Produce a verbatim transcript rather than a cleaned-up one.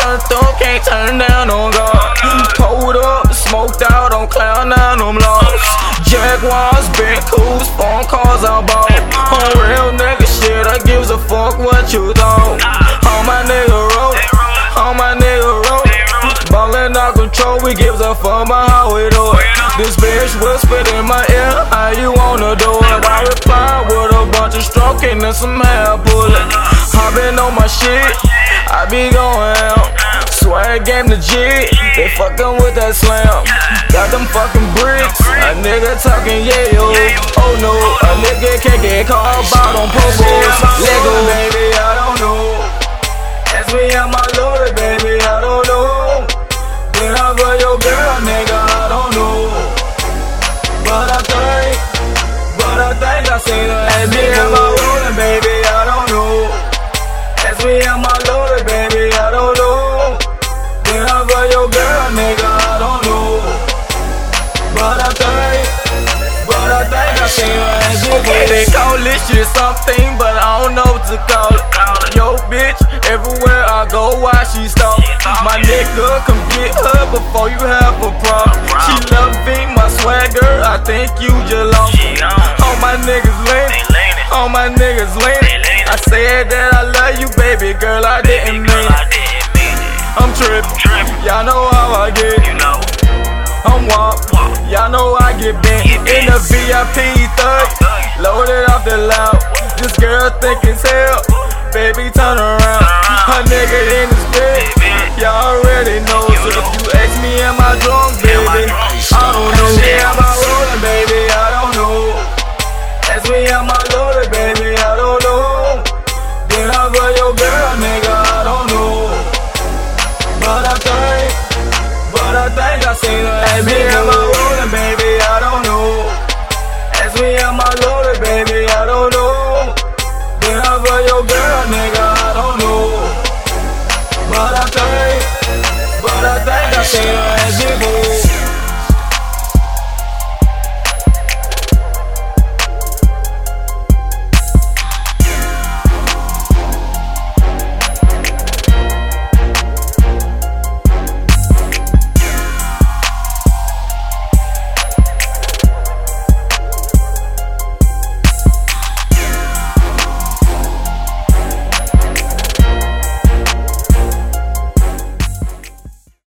turned up, can't turn down on God. Pulled up, smoked out on cloud nine, I'm lost. Jaguars, Bentayga, phone calls I bought. On real nigga shit, I gives a fuck what you thought. All my nigga wrote, all my nigga wrote. Ballin' out control, we gives a fuck about how we do it. This bitch whispered in my ear, how you wanna do it? I replied with a bunch of stroking and some hair pulling. I been on my shit, I be going out. Swag game the G, they fucking with that slam. Got them fucking bricks, a nigga talking yeah yo. Oh no, a nigga can't get caught out on purpose. Lego, baby, I don't know. Ask me how my loaded, baby, I don't know. Then I for your girl, nigga, I don't know. But I think, but I think I seen her. Ask me how my rolling, baby, I don't know. Ask me how my loaded, baby, I don't know. Then I for your girl, nigga, I don't know. But I think, but I think I seen her. Okay, they call this shit something, but I don't know what to call it. Yo, bitch, everywhere I go, why she stop? My nigga, come get her before you have a problem. She loving my swagger, I think you just lost. All my niggas leaning, all my niggas leaning. I said that I love you, baby girl, I didn't mean it. I'm trippin', y'all know how I get. I'm wop, y'all know I get bent. In the V I P thug, loaded off the loud. This girl thick as hell, baby turn around. Her nigga in his bed, y'all already know. So if you ask me am I drunk, baby, I don't know. Am I rolling, baby, I don't know. Ask me am I loaded, baby, I don't know. Then I for your girl, nigga, I don't know. But I think, but I think I seen her. Ask me am I rolling, baby, I don't know. Ask me am I loaded, baby, I don't know. Then I for your girl, nigga, I don't know. But I think, but I think I seen her.